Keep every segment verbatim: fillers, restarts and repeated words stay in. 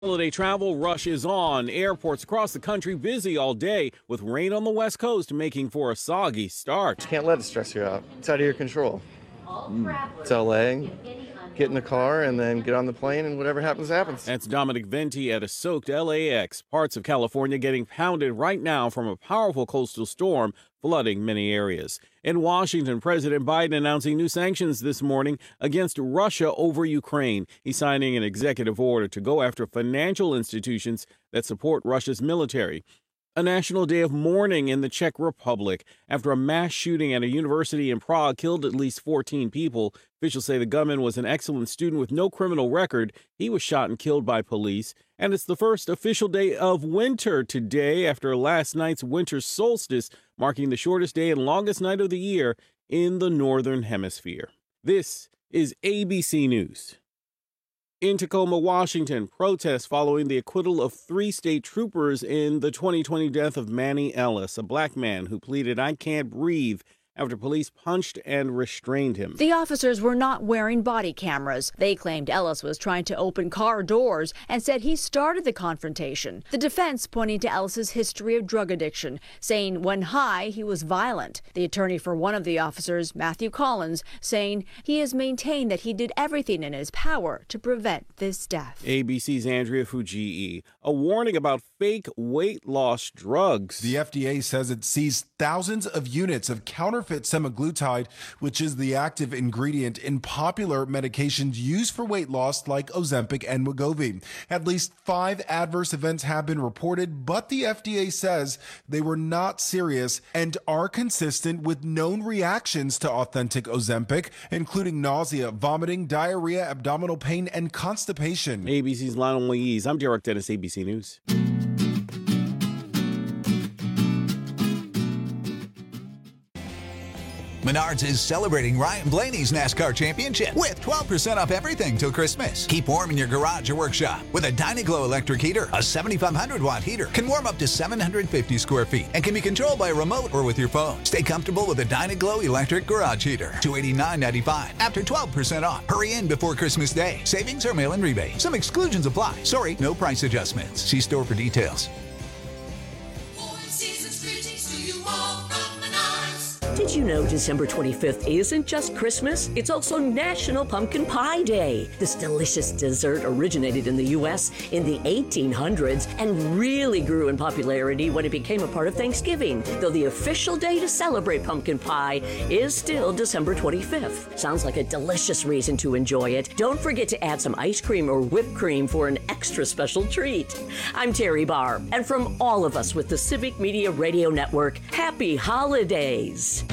Holiday travel rush is on. Airports across the country busy all day, with rain on the West Coast making for a soggy start. You can't let it stress you out. It's out of your control. Mm. It's L A. Get in the car and then get on the plane, and whatever happens, happens. That's Dominic Venti at a soaked L A X. Parts of California getting pounded right now from a powerful coastal storm, flooding many areas. In Washington, President Biden announcing new sanctions this morning against Russia over Ukraine. He's signing an executive order to go after financial institutions that support Russia's military. A national day of mourning in the Czech Republic after a mass shooting at a university in Prague killed at least fourteen people. Officials say the gunman was an excellent student with no criminal record. He was shot and killed by police. And it's the first official day of winter today after last night's winter solstice, marking the shortest day and longest night of the year in the Northern Hemisphere. This is A B C News. In Tacoma, Washington, protests following the acquittal of three state troopers in the twenty twenty death of Manny Ellis, a black man who pleaded, "I can't breathe," after police punched and restrained him. The officers were not wearing body cameras. They claimed Ellis was trying to open car doors and said he started the confrontation. The defense pointing to Ellis's history of drug addiction, saying when high, he was violent. The attorney for one of the officers, Matthew Collins, saying he has maintained that he did everything in his power to prevent this death. A B C's Andrea Fujii. A warning about fake weight loss drugs. The F D A says it seized thousands of units of counterfeit semaglutide, which is the active ingredient in popular medications used for weight loss like Ozempic and Wegovy. At least five adverse events have been reported, but the F D A says they were not serious and are consistent with known reactions to authentic Ozempic, including nausea, vomiting, diarrhea, abdominal pain, and constipation. A B C's Lionel Moise. I'm Derek Dennis, A B C News. Menards is celebrating Ryan Blaney's NASCAR championship with twelve percent off everything till Christmas. Keep warm in your garage or workshop with a Dynaglow electric heater. A seventy-five hundred watt heater can warm up to seven hundred fifty square feet and can be controlled by a remote or with your phone. Stay comfortable with a Dynaglow electric garage heater. two hundred eighty-nine ninety-five after twelve percent off. Hurry in before Christmas Day. Savings or mail-in rebate. Some exclusions apply. Sorry, no price adjustments. See store for details. Did you know December twenty-fifth isn't just Christmas? It's also National Pumpkin Pie Day. This delicious dessert originated in the U S in the eighteen hundreds and really grew in popularity when it became a part of Thanksgiving, though the official day to celebrate pumpkin pie is still December twenty-fifth. Sounds like a delicious reason to enjoy it. Don't forget to add some ice cream or whipped cream for an extra special treat. I'm Terry Barr, and from all of us with the Civic Media Radio Network, happy holidays.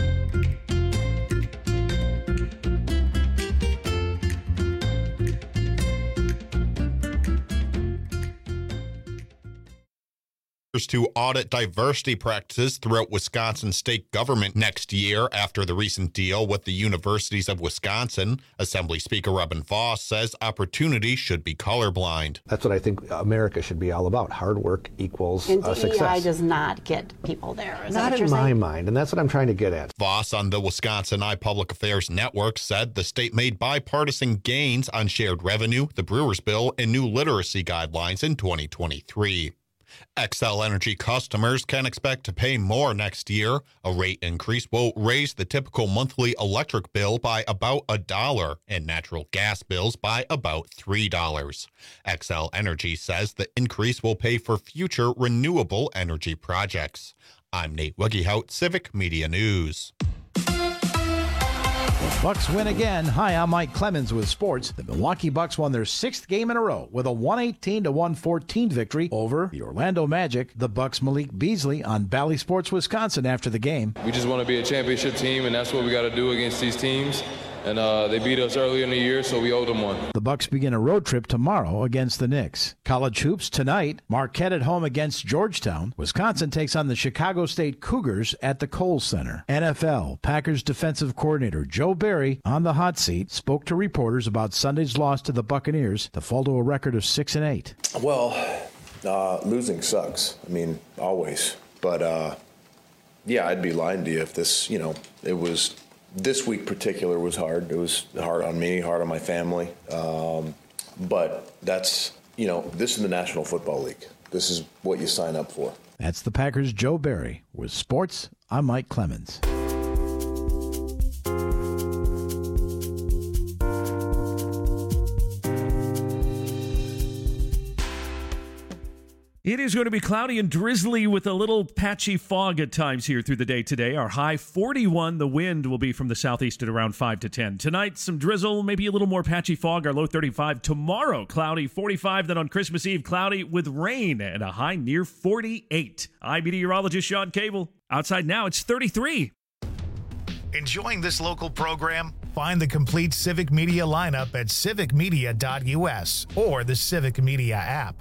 To audit diversity practices throughout Wisconsin state government next year after the recent deal with the universities of Wisconsin. Assembly Speaker Robin Vos says opportunity should be colorblind. That's what I think America should be all about. Hard work equals and uh, success. D E I does not get people there. Is not that what in you're my saying? mind, and that's what I'm trying to get at. Vos on the Wisconsin iPublic Affairs Network said the state made bipartisan gains on shared revenue, the Brewers Bill, and new literacy guidelines in twenty twenty-three. Xcel Energy customers can expect to pay more next year. A rate increase will raise the typical monthly electric bill by about a dollar and natural gas bills by about three dollars. Xcel Energy says the increase will pay for future renewable energy projects. I'm Nate Wiggyhout, Civic Media News. Bucks win again. Hi, I'm Mike Clemens with sports. The Milwaukee Bucks won their sixth game in a row with a one eighteen to one fourteen victory over the Orlando Magic. The Bucks' Malik Beasley on Bally Sports Wisconsin after the game. We just want to be a championship team, and that's what we got to do against these teams. And uh, they beat us earlier in the year, so we owe them one. The Bucks begin a road trip tomorrow against the Knicks. College hoops tonight. Marquette at home against Georgetown. Wisconsin takes on the Chicago State Cougars at the Kohl Center. N F L. Packers defensive coordinator Joe Barry on the hot seat spoke to reporters about Sunday's loss to the Buccaneers to fall to a record of six and eight. Well, uh, losing sucks. I mean, always. But uh, yeah, I'd be lying to you if this, you know, it was. This week particular was hard. It was hard on me, hard on my family. Um, but that's you know, this is the National Football League. This is what you sign up for. That's the Packers' Joe Barry. With sports, I'm Mike Clemens. It is going to be cloudy and drizzly with a little patchy fog at times here through the day today. Our high forty-one. The wind will be from the southeast at around five to ten. Tonight, some drizzle, maybe a little more patchy fog. Our low thirty-five. Tomorrow, cloudy, forty-five. Then on Christmas Eve, cloudy with rain and a high near forty-eight. I'm meteorologist Sean Cable. Outside now, it's thirty-three. Enjoying this local program? Find the complete Civic Media lineup at civic media dot u s or the Civic Media app.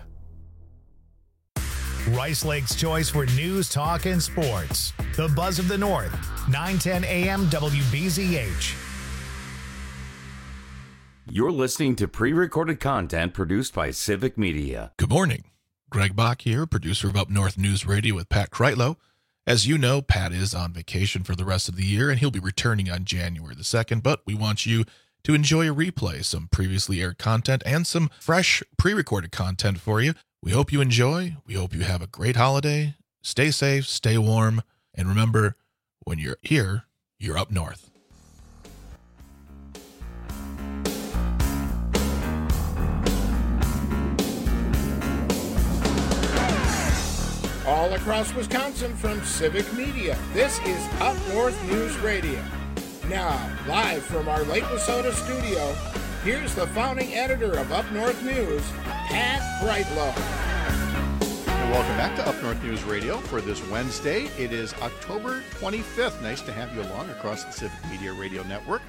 Rice Lake's choice for news, talk, and sports. The Buzz of the North, nine ten a m W B Z H. You're listening to pre-recorded content produced by Civic Media. Good morning. Greg Bach here, producer of Up North News Radio with Pat Kreitlow. As you know, Pat is on vacation for the rest of the year, and he'll be returning on January the second, but we want you to enjoy a replay, some previously aired content, and some fresh pre-recorded content for you. We hope you enjoy. We hope you have a great holiday. Stay safe, stay warm, and remember, when you're here, you're up north. All across Wisconsin from Civic Media, this is Up North News Radio. Now, live from our Lake Wissota studio, here's the founding editor of Up North News, Pat Kreitlow. And welcome back to Up North News Radio for this Wednesday. It is October twenty-fifth. Nice to have you along across the Civic Media Radio Network.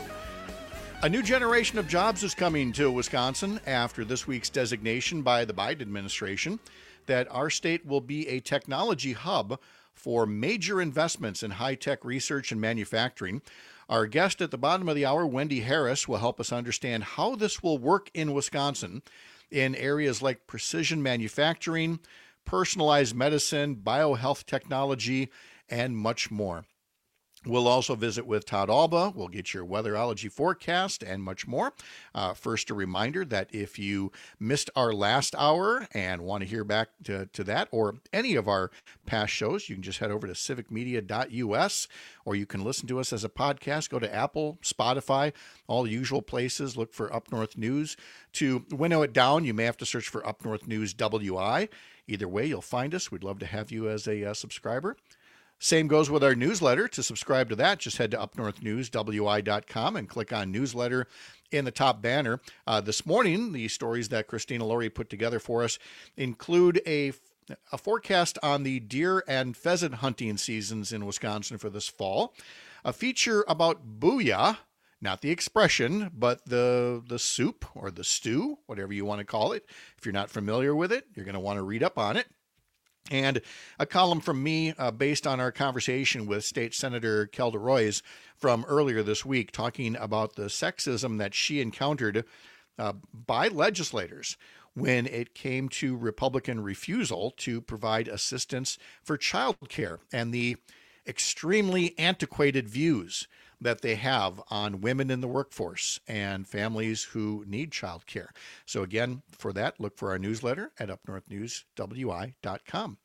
A new generation of jobs is coming to Wisconsin after this week's designation by the Biden administration that our state will be a technology hub for major investments in high-tech research and manufacturing. Our guest at the bottom of the hour, Wendy Harris, will help us understand how this will work in Wisconsin in areas like precision manufacturing, personalized medicine, biohealth technology, and much more. We'll also visit with Todd Alba. We'll get your weatherology forecast and much more. Uh, first, a reminder that if you missed our last hour and want to hear back to, to that or any of our past shows, you can just head over to civic media dot u s, or you can listen to us as a podcast. Go to Apple, Spotify, all the usual places. Look for Up North News. To winnow it down, you may have to search for Up North News W I. Either way, you'll find us. We'd love to have you as a uh, subscriber. Same goes with our newsletter. To subscribe to that, just head to up north news w i dot com and click on newsletter in the top banner. Uh, this morning, the stories that Christina Laurie put together for us include a, a forecast on the deer and pheasant hunting seasons in Wisconsin for this fall, a feature about booyah, not the expression, but the the soup or the stew, whatever you want to call it. If you're not familiar with it, you're going to want to read up on it. And a column from me uh, based on our conversation with State Senator Kelda Roys from earlier this week, talking about the sexism that she encountered uh, by legislators when it came to Republican refusal to provide assistance for child care and the extremely antiquated views that they have on women in the workforce and families who need child care. So again, for that, look for our newsletter at up north news w i dot com.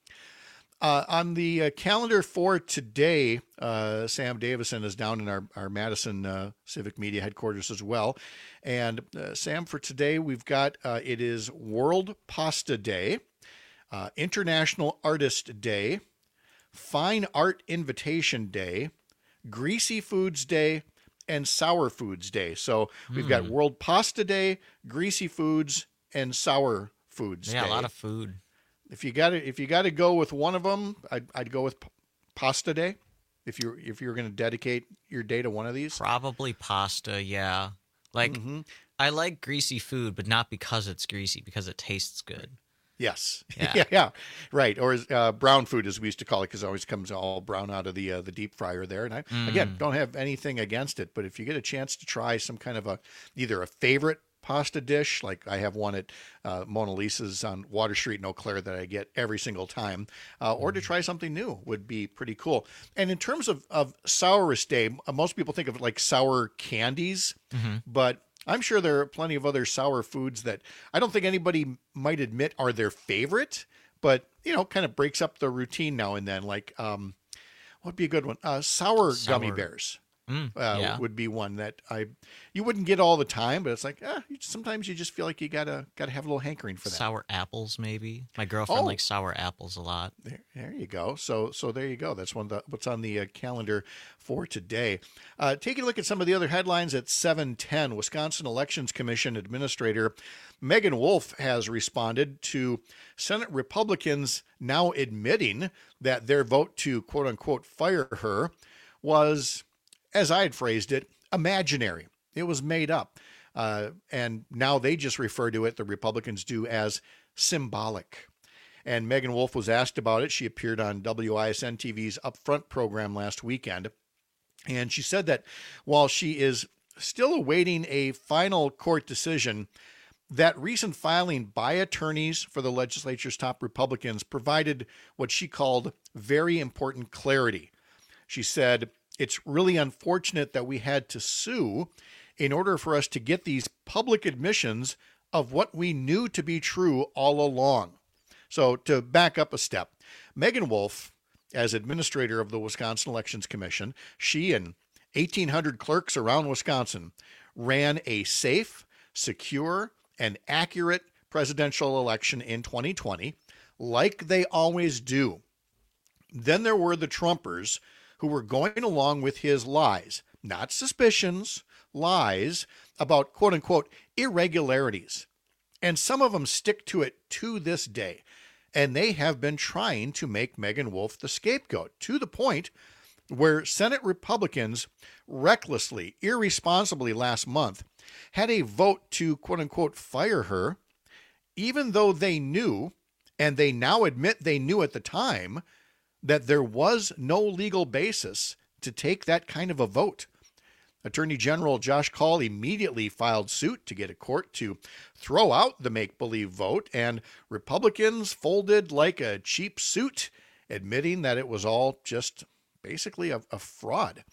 Uh, on the uh, calendar for today, uh, Sam Davison is down in our, our Madison uh, Civic Media headquarters as well. And uh, Sam, for today, we've got, uh, it is World Pasta Day, uh, International Artist Day, Fine Art Invitation Day, Greasy Foods Day, and Sour Foods Day. So we've mm. got World Pasta Day, Greasy Foods, and Sour Foods yeah, Day. Yeah, a lot of food. If you got to, if you got to go with one of them, I'd, I'd go with p- Pasta Day. If you if you're going to dedicate your day to one of these, probably pasta. Yeah, like mm-hmm. I like greasy food, but not because it's greasy, because it tastes good. Yes. Yeah. yeah, yeah, right. Or uh, brown food, as we used to call it, because it always comes all brown out of the uh, the deep fryer there. And I, mm. again, don't have anything against it, but if you get a chance to try some kind of a either a favorite pasta dish, like I have one at uh, Mona Lisa's on Water Street in Eau Claire that I get every single time, uh, or to try something new would be pretty cool. And in terms of, of Sourest Day, most people think of it like sour candies, mm-hmm. but I'm sure there are plenty of other sour foods that I don't think anybody might admit are their favorite, but, you know, kind of breaks up the routine now and then. Like, um, what'd be a good one? Uh, sour, sour gummy bears. Mm, uh, yeah. Would be one that I you wouldn't get all the time, but it's like eh, you, sometimes you just feel like you gotta gotta have a little hankering for that. Sour apples, maybe. My girlfriend oh. likes sour apples a lot. There, there you go. So so there you go. That's one of the, what's on the uh, calendar for today. Uh, taking a look at some of the other headlines at seven ten. Wisconsin Elections Commission Administrator Megan Wolf has responded to Senate Republicans now admitting that their vote to quote unquote fire her was, as I had phrased it, imaginary. It was made up. Uh, and now they just refer to it, the Republicans do, as symbolic. And Megan Wolf was asked about it. She appeared on W I S N T V's Upfront program last weekend. And she said that while she is still awaiting a final court decision, that recent filing by attorneys for the legislature's top Republicans provided what she called very important clarity. She said, "It's really unfortunate that we had to sue in order for us to get these public admissions of what we knew to be true all along." So to back up a step, Megan Wolf, as administrator of the Wisconsin Elections Commission, she and eighteen hundred clerks around Wisconsin ran a safe, secure, and accurate presidential election in twenty twenty, like they always do. Then there were the Trumpers who were going along with his lies, not suspicions, lies about quote unquote irregularities. And some of them stick to it to this day. And they have been trying to make Megan Wolf the scapegoat to the point where Senate Republicans recklessly, irresponsibly last month had a vote to quote unquote fire her, even though they knew, and they now admit they knew at the time, that there was no legal basis to take that kind of a vote. Attorney General Josh Kaul immediately filed suit to get a court to throw out the make-believe vote, and Republicans folded like a cheap suit, admitting that it was all just basically a, a fraud.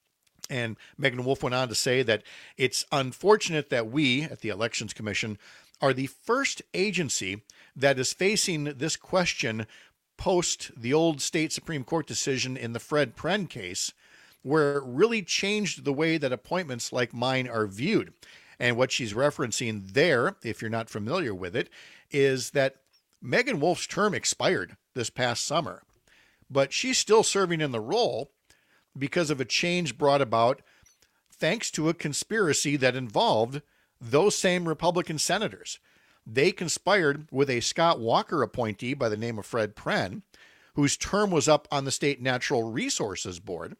And Megan Wolf went on to say that it's unfortunate that we at the Elections Commission are the first agency that is facing this question post the old state Supreme Court decision in the Fred Prenn case, where it really changed the way that appointments like mine are viewed. And what she's referencing there, if you're not familiar with it, is that Megan Wolf's term expired this past summer, but she's still serving in the role because of a change brought about thanks to a conspiracy that involved those same Republican senators. They conspired with a Scott Walker appointee by the name of Fred Prenn, whose term was up on the State Natural Resources Board.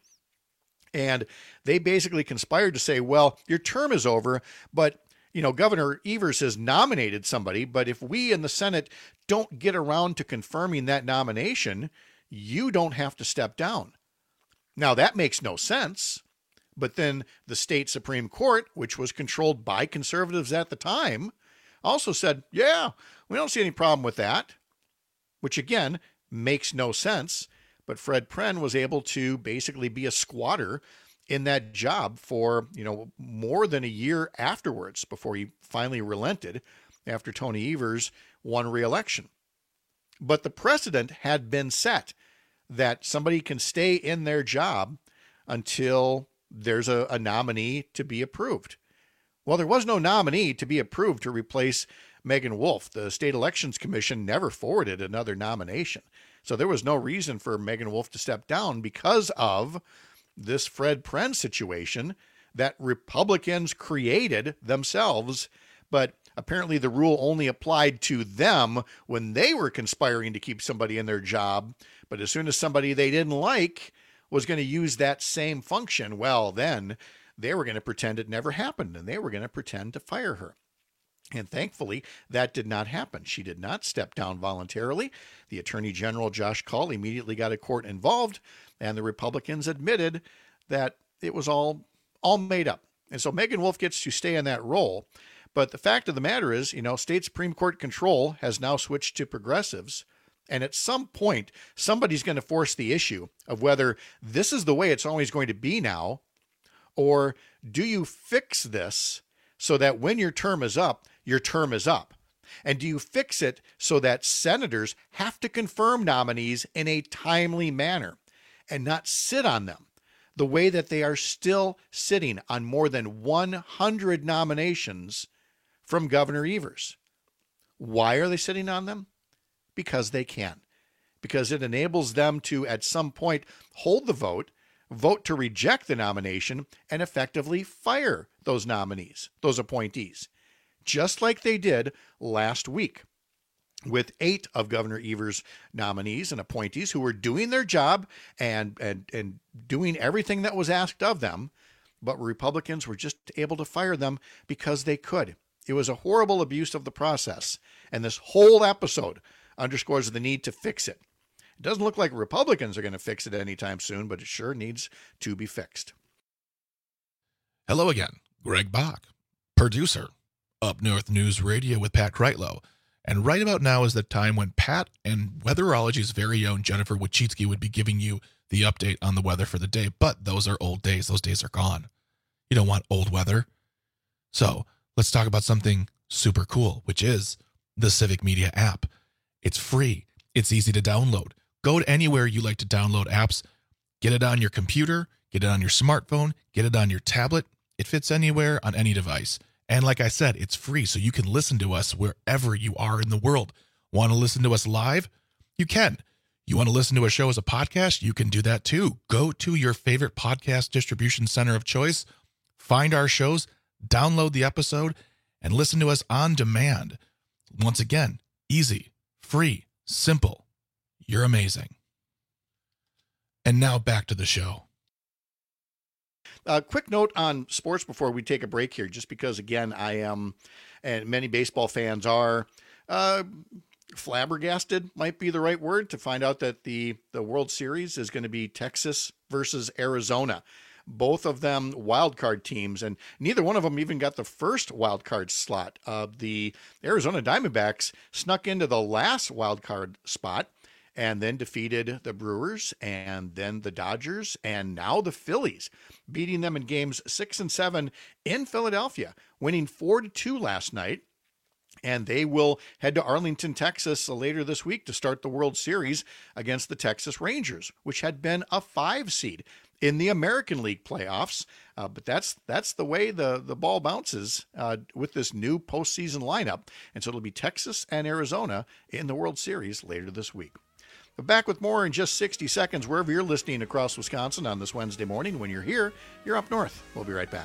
And they basically conspired to say, well, your term is over, but, you know, Governor Evers has nominated somebody, but if we in the Senate don't get around to confirming that nomination, you don't have to step down. Now, that makes no sense. But then the state Supreme Court, which was controlled by conservatives at the time, also said, yeah, we don't see any problem with that, which again makes no sense. But Fred Prenn was able to basically be a squatter in that job for, you know, more than a year afterwards before he finally relented after Tony Evers won re-election. But the precedent had been set that somebody can stay in their job until there's a, a nominee to be approved. Well, there was no nominee to be approved to replace Megan Wolf. The State Elections Commission never forwarded another nomination. So there was no reason for Megan Wolf to step down because of this Fred Prenn situation that Republicans created themselves. But apparently the rule only applied to them when they were conspiring to keep somebody in their job. But as soon as somebody they didn't like was going to use that same function, well, then they were going to pretend it never happened, and they were going to pretend to fire her. And thankfully, that did not happen. She did not step down voluntarily. The Attorney General, Josh Kaul, immediately got a court involved, and the Republicans admitted that it was all, all made up. And so Megan Wolf gets to stay in that role. But the fact of the matter is, you know, state Supreme Court control has now switched to progressives. And at some point, somebody's going to force the issue of whether this is the way it's always going to be now, or do you fix this so that when your term is up, your term is up? And do you fix it so that senators have to confirm nominees in a timely manner and not sit on them the way that they are still sitting on more than one hundred nominations from Governor Evers? Why are they sitting on them? Because they can. Because it enables them to, at some point, hold the vote, vote to reject the nomination, and effectively fire those nominees, those appointees, just like they did last week with eight of Governor Evers' nominees and appointees who were doing their job and, and, and doing everything that was asked of them, but Republicans were just able to fire them because they could. It was a horrible abuse of the process, and this whole episode underscores the need to fix it. It doesn't look like Republicans are going to fix it anytime soon, but it sure needs to be fixed. Hello again, Greg Bach, producer, Up North News Radio with Pat Kreitlow. And right about now is the time when Pat and Weatherology's very own Jennifer Wachitsky would be giving you the update on the weather for the day. But those are old days. Those days are gone. You don't want old weather. So let's talk about something super cool, which is the Civic Media app. It's free. It's easy to download. Go to anywhere you like to download apps. Get it on your computer. Get it on your smartphone. Get it on your tablet. It fits anywhere on any device. And like I said, it's free, so you can listen to us wherever you are in the world. Want to listen to us live? You can. You want to listen to a show as a podcast? You can do that too. Go to your favorite podcast distribution center of choice, find our shows, download the episode, and listen to us on demand. Once again, easy, free, simple. You're amazing. And now back to the show. A uh, quick note on sports before we take a break here, just because, again, I am, and many baseball fans are, uh, flabbergasted might be the right word, to find out that the, the World Series is going to be Texas versus Arizona. Both of them wild card teams, and neither one of them even got the first wild card slot. Uh, the Arizona Diamondbacks snuck into the last wild card spot and then defeated the Brewers and then the Dodgers and now the Phillies, beating them in games six and seven in Philadelphia, winning four to two last night. And they will head to Arlington, Texas later this week to start the World Series against the Texas Rangers, which had been a five seed in the American League playoffs. Uh, but that's that's the way the, the ball bounces uh, with this new postseason lineup. And so it'll be Texas and Arizona in the World Series later this week. But back with more in just sixty seconds, wherever you're listening across Wisconsin on this Wednesday morning. When you're here, you're up north. We'll be right back.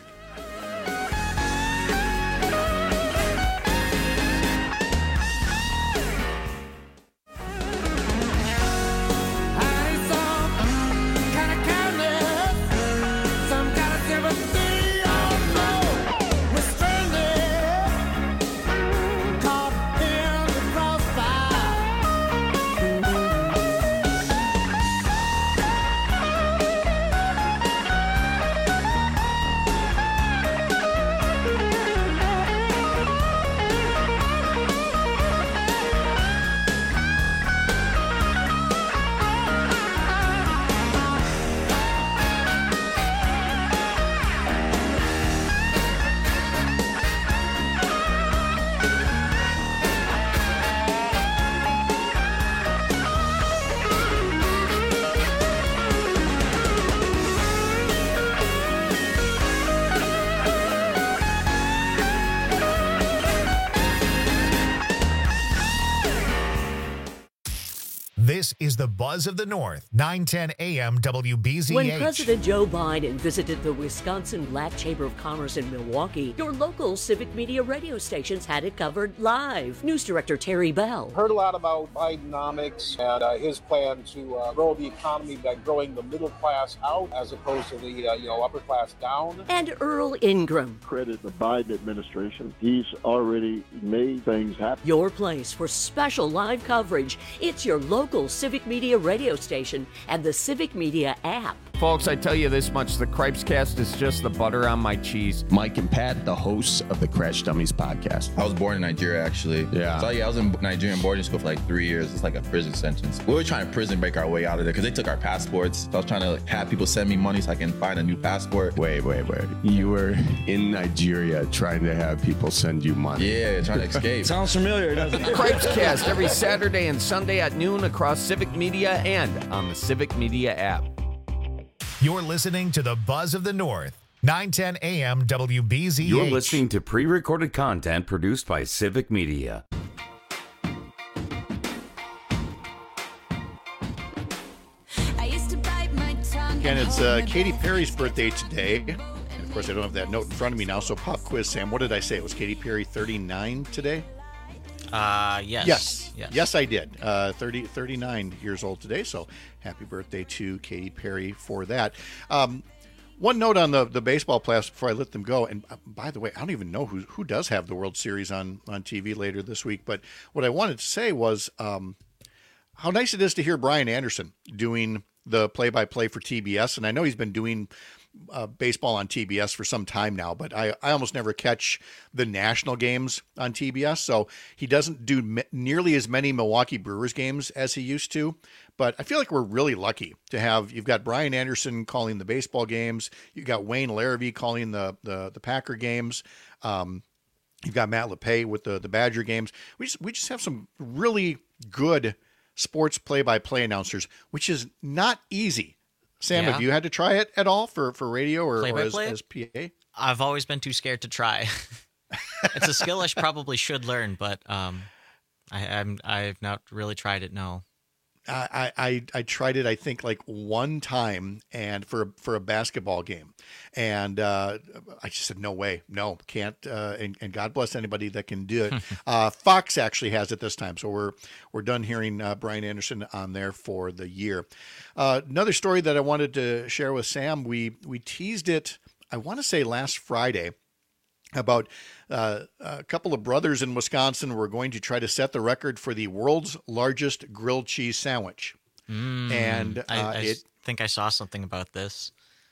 This is the Buzz of the North, nine ten A M W B Z H. When President Joe Biden visited the Wisconsin Black Chamber of Commerce in Milwaukee, your local Civic Media radio stations had it covered live. News Director Terry Bell. Heard a lot about Bidenomics and uh, his plan to uh, grow the economy by growing the middle class out as opposed to the uh, you know upper class down. And Earl Ingram. Credit the Biden administration. He's already made things happen. Your place for special live coverage. It's your local Civic Media radio station and the Civic Media app. Folks, I tell you this much, the Cripes Cast is just the butter on my cheese. Mike and Pat, the hosts of the Crash Dummies podcast. I was born in Nigeria, actually. Yeah. So, yeah, I was in Nigerian boarding school for like three years. It's like a prison sentence. We were trying to prison break our way out of there because they took our passports. So I was trying to like, have people send me money so I can find a new passport. Wait, wait, wait. You were in Nigeria trying to have people send you money. Yeah, trying to escape. Sounds familiar, doesn't it? Cripes Cast every Saturday and Sunday at noon across Civic Media and on the Civic Media app. You're listening to the Buzz of the North, nine ten A M W B Z H. You're listening to pre-recorded content produced by Civic Media. Again, it's uh, Katy Perry's birthday today. And of course, I don't have that note in front of me now, so pop quiz, Sam. What did I say? Was Katy Perry thirty-nine today? Uh, yes. Yes. Yes, yes I did. Uh, thirty, thirty-nine years old today, so happy birthday to Katy Perry for that. Um, one note on the, the baseball playoffs before I let them go, and uh, by the way, I don't even know who who does have the World Series on, on T V later this week, but what I wanted to say was um, how nice it is to hear Brian Anderson doing the play-by-play for T B S, and I know he's been doing Uh, baseball on T B S for some time now, but I, I almost never catch the national games on T B S, so he doesn't do me- nearly as many Milwaukee Brewers games as he used to, but I feel like we're really lucky to have, you've got Brian Anderson calling the baseball games, you've got Wayne Larrivee calling the, the, the Packer games, um, you've got Matt LePay with the, the Badger games. We just, we just have some really good sports play-by-play announcers, which is not easy. Sam, Yeah. have you had to try it at all for, for radio or, Play or by as, play? as P A? I've always been too scared to try. It's a skill I sh- probably should learn, but um, I, I'm I've not really tried it. No. I, I I tried it, I think, like one time, and for for a basketball game, and uh, I just said no way, no, can't. Uh, and, and God bless anybody that can do it. uh, Fox actually has it this time, so we're we're done hearing uh, Brian Anderson on there for the year. Uh, another story that I wanted to share with Sam, we we teased it, I want to say last Friday, about uh, a couple of brothers in Wisconsin were going to try to set the record for the world's largest grilled cheese sandwich. Mm, and uh, I, I it, think I saw something about this.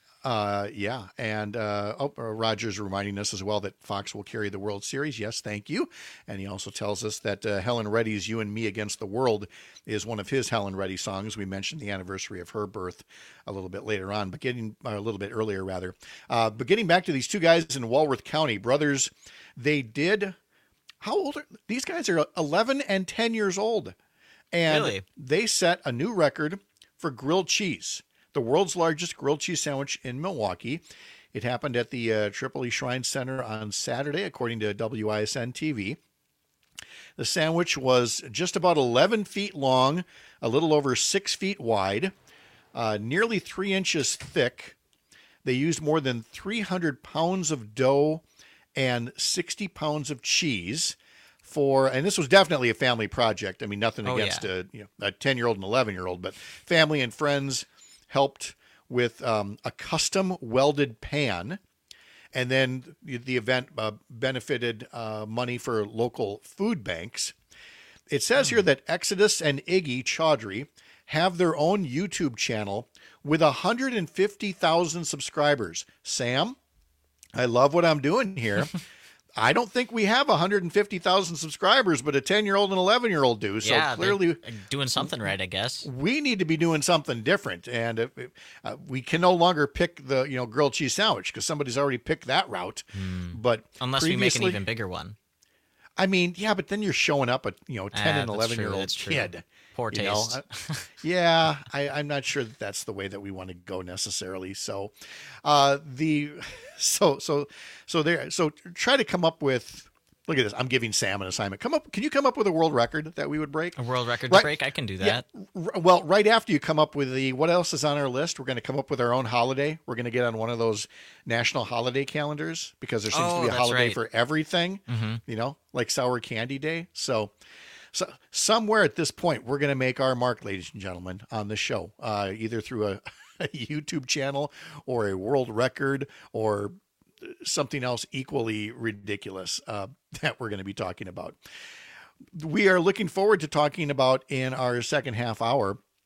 uh, yeah, and uh, oh, uh, Roger's reminding us as well that Fox will carry the World Series. Yes, thank you. And he also tells us that uh, Helen Reddy's "You and Me Against the World" is one of his Helen Reddy songs. We mentioned the anniversary of her birth a little bit later on, but getting uh, a little bit earlier rather. Uh, but getting back to these two guys in Walworth County, brothers, they did. How old are these guys? Are eleven and ten years old, and Really? they set a new record for grilled cheese. The world's largest grilled cheese sandwich in Milwaukee. It happened at the uh, Tripoli Shrine Center on Saturday, according to W I S N T V. The sandwich was just about eleven feet long, a little over six feet wide, uh, nearly three inches thick. They used more than three hundred pounds of dough and sixty pounds of cheese for, and this was definitely a family project. I mean, nothing Oh, against yeah. a, you know, a ten-year-old and eleven-year-old, but family and friends helped with um, a custom welded pan. And then the the event uh, benefited uh, money for local food banks. It says here that Exodus and Iggy Chaudhry have their own YouTube channel with one hundred fifty thousand subscribers. Sam, I love what I'm doing here. I don't think we have one hundred fifty thousand subscribers, but a ten-year-old and eleven-year-old do. So yeah, clearly, they're doing something right, I guess. we need to be doing something different, and uh, uh, we can no longer pick the you know grilled cheese sandwich because somebody's already picked that route. But Unless we make an previously- even bigger one. I mean, yeah, but then you're showing up a you know ten Ah, and that's eleven true, year old that's true. kid. Poor you know? taste. I- yeah, I, I'm not sure that that's the way that we want to go necessarily. So, uh, the so so so there. So try to come up with. Look at this. I'm giving Sam an assignment. Come up. Can you come up with a world record that we would break? A world record Right- to break? I can do that. Yeah, r- well, right after you come up with the what else is on our list, we're going to come up with our own holiday. We're going to get on one of those national holiday calendars because there seems Oh, to be a that's holiday right. for everything. Mhm. You know, like Sour Candy Day. So, so somewhere at this point, we're going to make our mark, ladies and gentlemen, on the show, uh, either through a, a YouTube channel or a world record or something else equally ridiculous uh, that we're going to be talking about. We are looking forward to talking about in our second half hour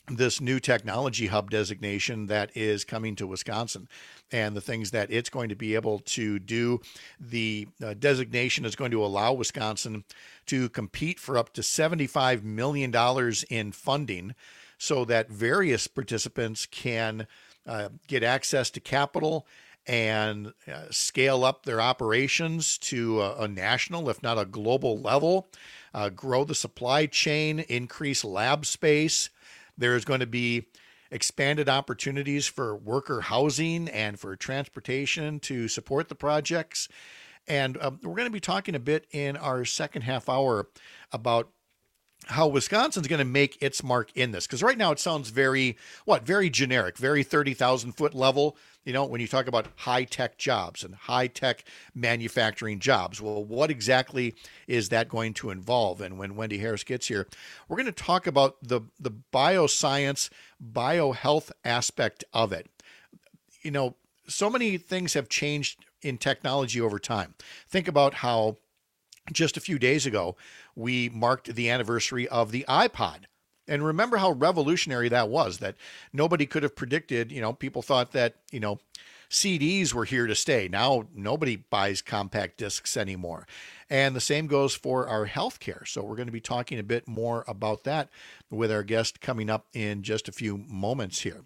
this new technology hub designation that is coming to Wisconsin and the things that it's going to be able to do. The uh, designation is going to allow Wisconsin to compete for up to seventy-five million dollars in funding so that various participants can uh, get access to capital and uh, scale up their operations to a, a national, if not a global level, uh, grow the supply chain, increase lab space. There is going to be expanded opportunities for worker housing and for transportation to support the projects. And uh, we're going to be talking a bit in our second half hour about how Wisconsin's going to make its mark in this. Because right now it sounds very, what, very generic, very thirty thousand foot level. You know, when you talk about high-tech jobs and high-tech manufacturing jobs, well, what exactly is that going to involve? And when Wendy Harris gets here, we're going to talk about the, the bioscience, biohealth aspect of it. You know, so many things have changed in technology over time. Think about how just a few days ago, we marked the anniversary of the iPod. And remember how revolutionary that was, that nobody could have predicted. You know, people thought that, you know, C Ds were here to stay. Now nobody buys compact discs anymore. And the same goes for our healthcare. So we're going to be talking a bit more about that with our guest coming up in just a few moments here.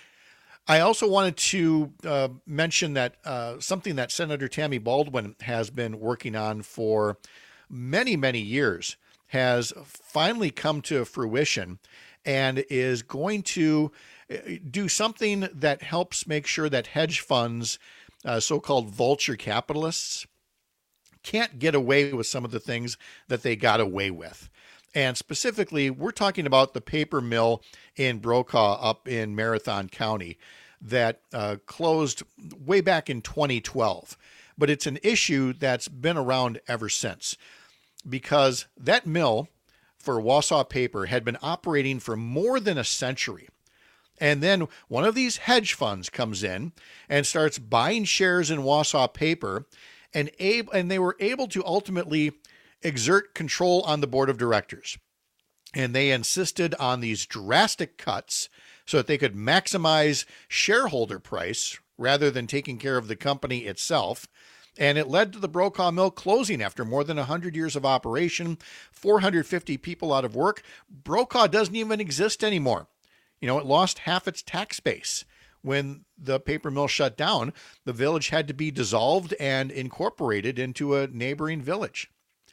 I also wanted to uh, mention that uh, something that Senator Tammy Baldwin has been working on for many, many years has finally come to fruition and is going to do something that helps make sure that hedge funds, uh, so-called vulture capitalists, can't get away with some of the things that they got away with. And specifically, we're talking about the paper mill in Brokaw up in Marathon County that uh, closed way back in twenty twelve. But it's an issue that's been around ever since, because that mill for Wausau Paper had been operating for more than a century. And then one of these hedge funds comes in and starts buying shares in Wausau Paper, and, able, and they were able to ultimately exert control on the board of directors. And they insisted on these drastic cuts so that they could maximize shareholder price rather than taking care of the company itself. And it led to the Brokaw Mill closing after more than one hundred years of operation, four hundred fifty people out of work. Brokaw doesn't even exist anymore. You know, it lost half its tax base. When the paper mill shut down, the village had to be dissolved and incorporated into a neighboring village.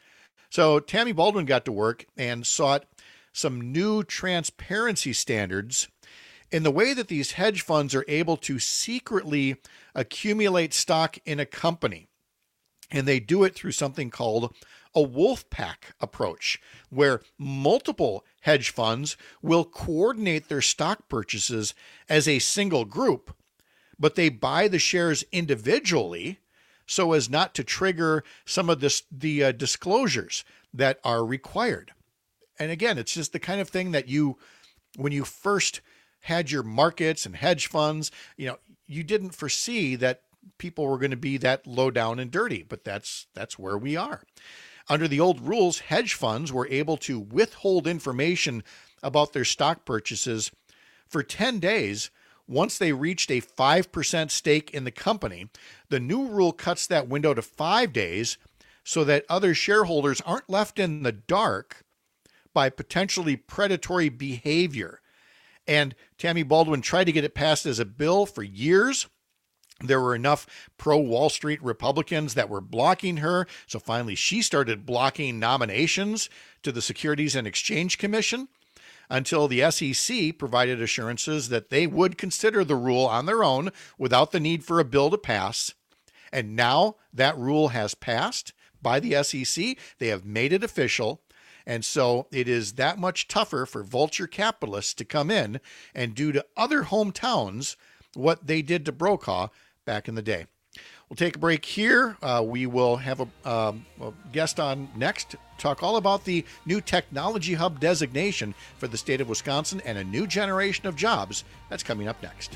So Tammy Baldwin got to work and sought some new transparency standards in the way that these hedge funds are able to secretly accumulate stock in a company. And they do it through something called a wolf pack approach, where multiple hedge funds will coordinate their stock purchases as a single group, but they buy the shares individually so as not to trigger some of this, the uh, disclosures that are required. And again, it's just the kind of thing that you, when you first had your markets and hedge funds, you know, you didn't foresee that people were going to be that low down and dirty, but that's that's where we are. Under the old rules, hedge funds were able to withhold information about their stock purchases for ten days once they reached a five percent stake in the company. The new rule cuts that window to five days so that other shareholders aren't left in the dark by potentially predatory behavior. And Tammy Baldwin tried to get it passed as a bill for years. There were enough pro-Wall Street Republicans that were blocking her, so finally she started blocking nominations to the Securities and Exchange Commission until the S E C provided assurances that they would consider the rule on their own without the need for a bill to pass. And now that rule has passed by the S E C. They have made it official. And so it is that much tougher for vulture capitalists to come in and do to other hometowns what they did to Brokaw back in the day. We'll take a break here. Uh, we will have a, um, a guest on next, talk all about the new technology hub designation for the state of Wisconsin and a new generation of jobs. That's coming up next.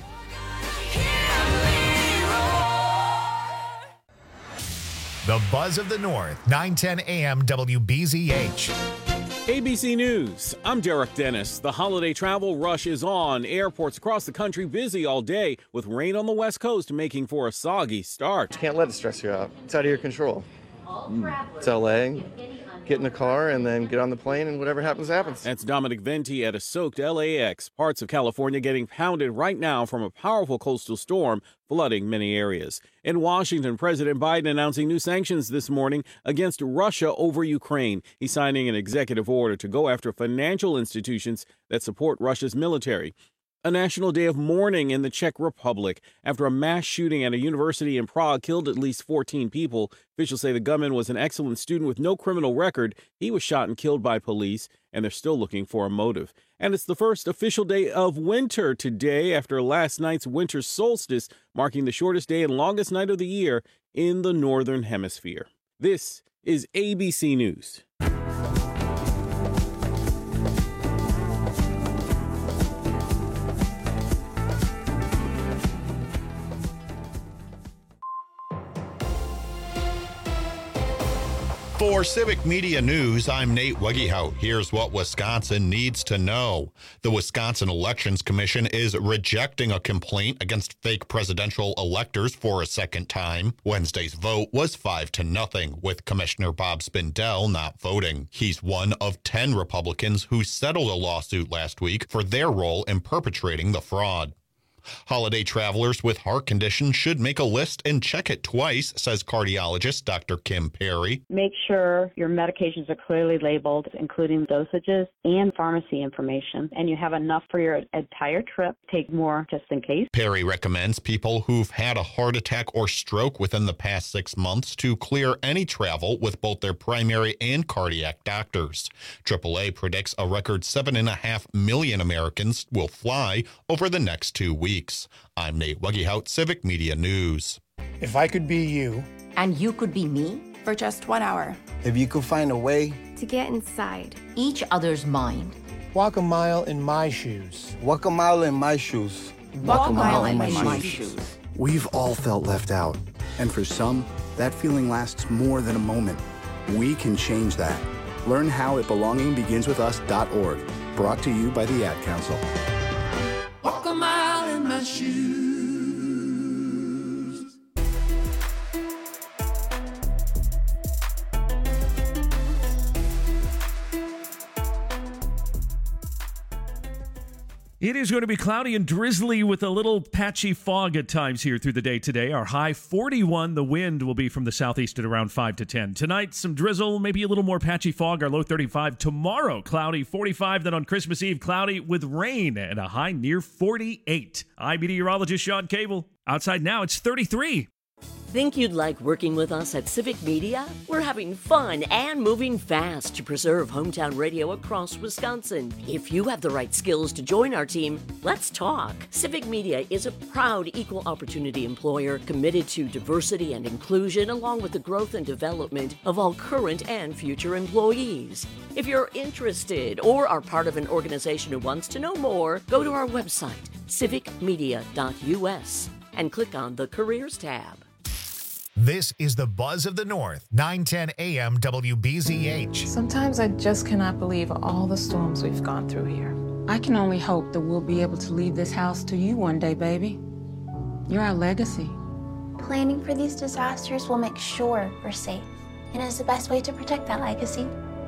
The Buzz of the North, nine ten A M W B Z H. A B C News, I'm Derek Dennis. The holiday travel rush is on. Airports across the country busy all day, with rain on the West Coast making for a soggy start. Can't let it stress you out. It's out of your control. Mm. It's L A. Get in the car and then get on the plane, and whatever happens, happens. That's Dominic Venti at a soaked L A X. Parts of California getting pounded right now from a powerful coastal storm, flooding many areas. In Washington, President Biden announcing new sanctions this morning against Russia over Ukraine. He's signing an executive order to go after financial institutions that support Russia's military. A national day of mourning in the Czech Republic after a mass shooting at a university in Prague killed at least fourteen people. Officials say the gunman was an excellent student with no criminal record. He was shot and killed by police, and they're still looking for a motive. And it's the first official day of winter today after last night's winter solstice, marking the shortest day and longest night of the year in the Northern Hemisphere. This is A B C News. For Civic Media News, I'm Nate Wegehout. Here's what Wisconsin needs to know. The Wisconsin Elections Commission is rejecting a complaint against fake presidential electors for a second time. Wednesday's vote was five to nothing, with Commissioner Bob Spindell not voting. He's one of ten Republicans who settled a lawsuit last week for their role in perpetrating the fraud. Holiday travelers with heart conditions should make a list and check it twice, says cardiologist Doctor Kim Perry. Make sure your medications are clearly labeled, including dosages and pharmacy information, and you have enough for your entire trip. Take more just in case. Perry recommends people who've had a heart attack or stroke within the past six months to clear any travel with both their primary and cardiac doctors. triple A predicts a record seven and a half million Americans will fly over the next two weeks. I'm Nate Wegehout, Civic Media News. If I could be you. And you could be me for just one hour. If you could find a way to get inside each other's mind. Walk a mile in my shoes. Walk a mile in my shoes. Walk, Walk a mile, mile in, my, in my shoes. shoes. We've all felt left out. And for some, that feeling lasts more than a moment. We can change that. Learn how at belonging begins with us dot org. Brought to you by the Ad Council. Walk a mile in my shoes. It is going to be cloudy and drizzly with a little patchy fog at times here through the day today. Our high forty-one. The wind will be from the southeast at around five to ten. Tonight, some drizzle, maybe a little more patchy fog. Our low thirty-five. Tomorrow, cloudy, forty-five. Then on Christmas Eve, cloudy with rain and a high near forty-eight. I'm meteorologist Sean Cable. Outside now, it's thirty-three. Think you'd like working with us at Civic Media? We're having fun and moving fast to preserve hometown radio across Wisconsin. If you have the right skills to join our team, let's talk. Civic Media is a proud equal opportunity employer committed to diversity and inclusion, along with the growth and development of all current and future employees. If you're interested or are part of an organization who wants to know more, go to our website, civic media dot u s, and click on the Careers tab. This is the Buzz of the North, nine ten A M W B Z H. Sometimes I just cannot believe all the storms we've gone through here. I can only hope that we'll be able to leave this house to you one day, baby. You're our legacy. Planning for these disasters will make sure we're safe, and is the best way to protect that legacy.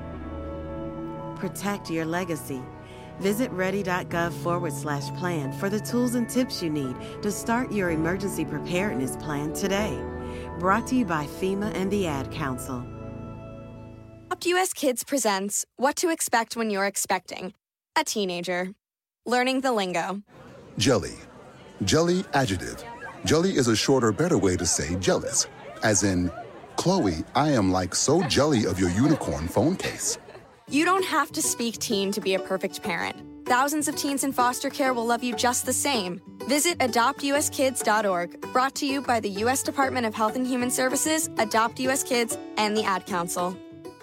Protect your legacy. Visit ready.gov forward slash plan for the tools and tips you need to start your emergency preparedness plan today. Brought to you by FEMA and the Ad Council. Adopt U S Kids presents What to Expect When You're Expecting a Teenager. Learning the lingo. Jelly. Jelly adjective. Jelly is a shorter, better way to say jealous. As in, Chloe, I am like so jelly of your unicorn phone case. You don't have to speak teen to be a perfect parent. Thousands of teens in foster care will love you just the same. Visit adopt u s kids dot org. Brought to you by the U S Department of Health and Human Services, Adopt U S Kids, and the Ad Council.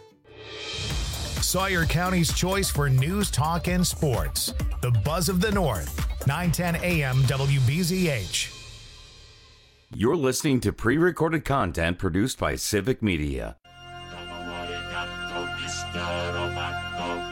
Sawyer County's choice for news, talk, and sports. The Buzz of the North, nine ten A M W B Z H. You're listening to pre-recorded content produced by Civic Media.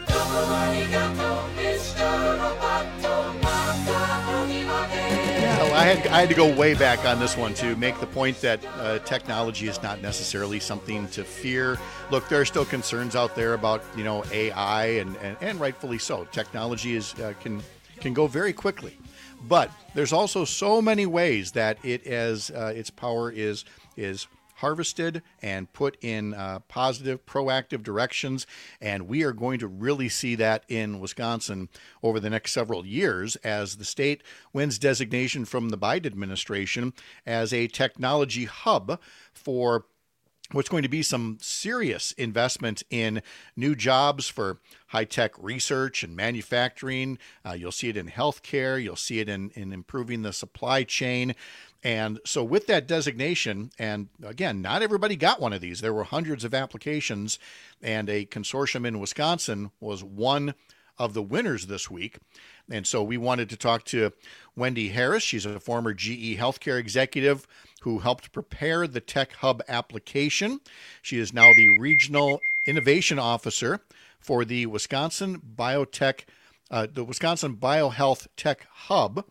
had I had to go way back on this one to make the point that uh, technology is not necessarily something to fear. Look, there are still concerns out there about, you know, A I, and, and, and rightfully so. Technology is uh, can can go very quickly, but there's also so many ways that it as uh, its power is is harvested and put in uh, positive, proactive directions. And we are going to really see that in Wisconsin over the next several years as the state wins designation from the Biden administration as a technology hub for what's going to be some serious investment in new jobs for high-tech research and manufacturing. Uh, you'll see it in healthcare. You'll see it in, in improving the supply chain. And so with that designation, and again, not everybody got one of these. There were hundreds of applications, and a consortium in Wisconsin was one of the winners this week. And so we wanted to talk to Wendy Harris. She's a former G E healthcare executive who helped prepare the Tech Hub application. She is now the Regional Innovation Officer for the Wisconsin Biotech, uh, the Wisconsin BioHealth Tech Hub.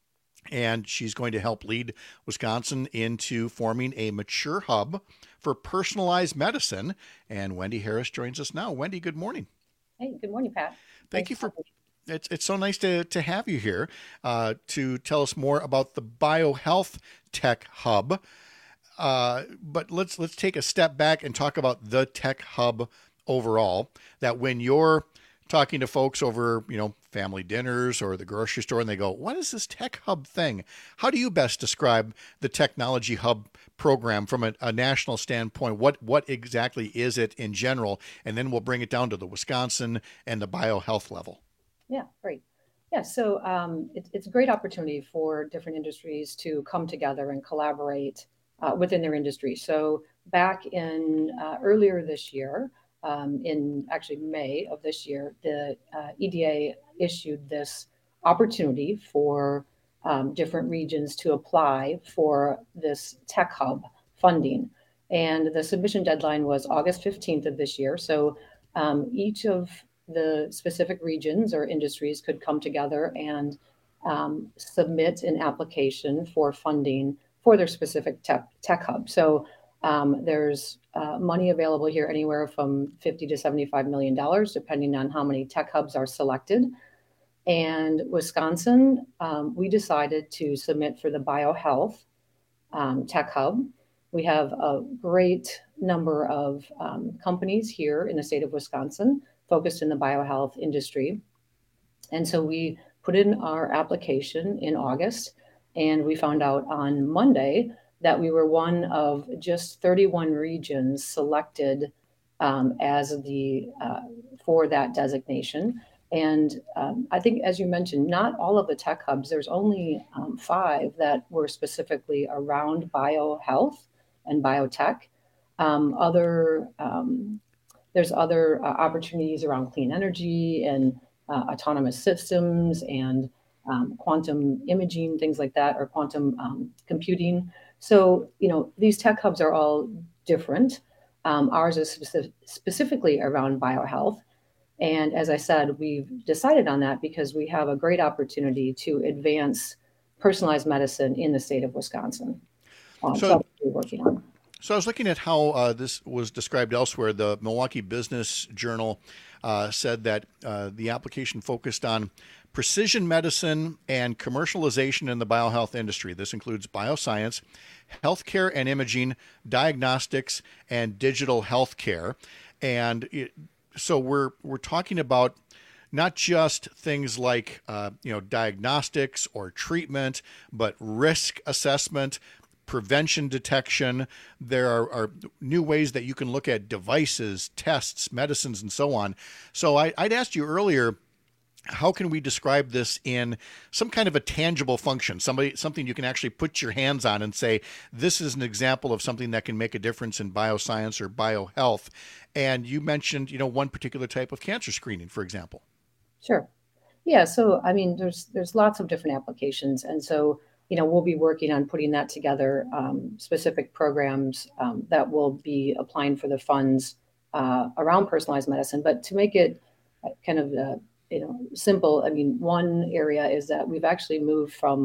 And she's going to help lead Wisconsin into forming a mature hub for personalized medicine. And Wendy Harris joins us now. Wendy, good morning. Hey, good morning, Pat. Thank you for, it's it's so nice to, to have you here uh, to tell us more about the BioHealth Tech Hub. Uh, but let's let's take a step back and talk about the Tech Hub overall. That when you're talking to folks over, you know, family dinners or the grocery store, and they go, what is this Tech Hub thing? How do you best describe the Technology Hub program from a, a national standpoint? What what exactly is it in general? And then we'll bring it down to the Wisconsin and the BioHealth level. Yeah, great. Yeah, so um, it, it's a great opportunity for different industries to come together and collaborate uh, within their industry. So back in uh, earlier this year, Um, in actually May of this year, the uh, E D A issued this opportunity for um, different regions to apply for this Tech Hub funding. And the submission deadline was August fifteenth of this year. So um, each of the specific regions or industries could come together and um, submit an application for funding for their specific tech, tech hub. So Um, there's uh, money available here anywhere from fifty to seventy-five million dollars, depending on how many tech hubs are selected. And Wisconsin, um, we decided to submit for the BioHealth um, Tech Hub. We have a great number of um, companies here in the state of Wisconsin focused in the biohealth industry. And so we put in our application in August, and we found out on Monday that we were one of just thirty-one regions selected um, as the uh, for that designation. And um, I think, as you mentioned, not all of the tech hubs, there's only um, five that were specifically around biohealth and biotech. Um, other um, there's other uh, opportunities around clean energy and uh, autonomous systems and um, quantum imaging, things like that, or quantum um, computing. So, you know, these tech hubs are all different. Um, ours is specific, specifically around biohealth. And as I said, we've decided on that because we have a great opportunity to advance personalized medicine in the state of Wisconsin. Um, so, so that's what we're working on. So I was looking at how uh, this was described elsewhere. The Milwaukee Business Journal uh, said that uh, the application focused on precision medicine and commercialization in the biohealth industry. This includes bioscience, healthcare and imaging, diagnostics, and digital healthcare. And it, so we're we're talking about not just things like uh, you know diagnostics or treatment, but risk assessment, prevention detection. There are, are new ways that you can look at devices, tests, medicines, and so on. So I, I'd asked you earlier, how can we describe this in some kind of a tangible function, somebody, something you can actually put your hands on and say, this is an example of something that can make a difference in bioscience or biohealth? And you mentioned, you know, one particular type of cancer screening, for example. Sure. Yeah. So, I mean, there's there's lots of different applications. And so, you know, we'll be working on putting that together, um, specific programs um, that will be applying for the funds uh, around personalized medicine. But to make it kind of uh, you know, simple. I mean, one area is that we've actually moved from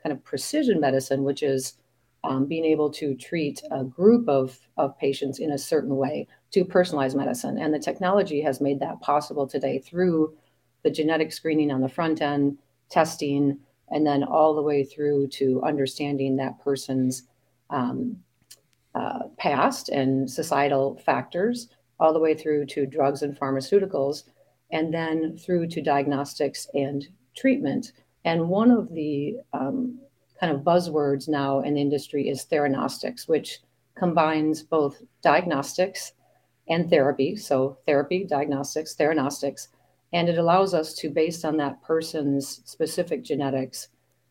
kind of precision medicine, which is um, being able to treat a group of, of patients in a certain way, to personalized medicine. And the technology has made that possible today through the genetic screening on the front end, testing, and then all the way through to understanding that person's um, uh, past and societal factors, all the way through to drugs and pharmaceuticals, and then through to diagnostics and treatment. And one of the um, kind of buzzwords now in the industry is theranostics, which combines both diagnostics and therapy. So therapy, diagnostics, theranostics, and it allows us to, based on that person's specific genetics,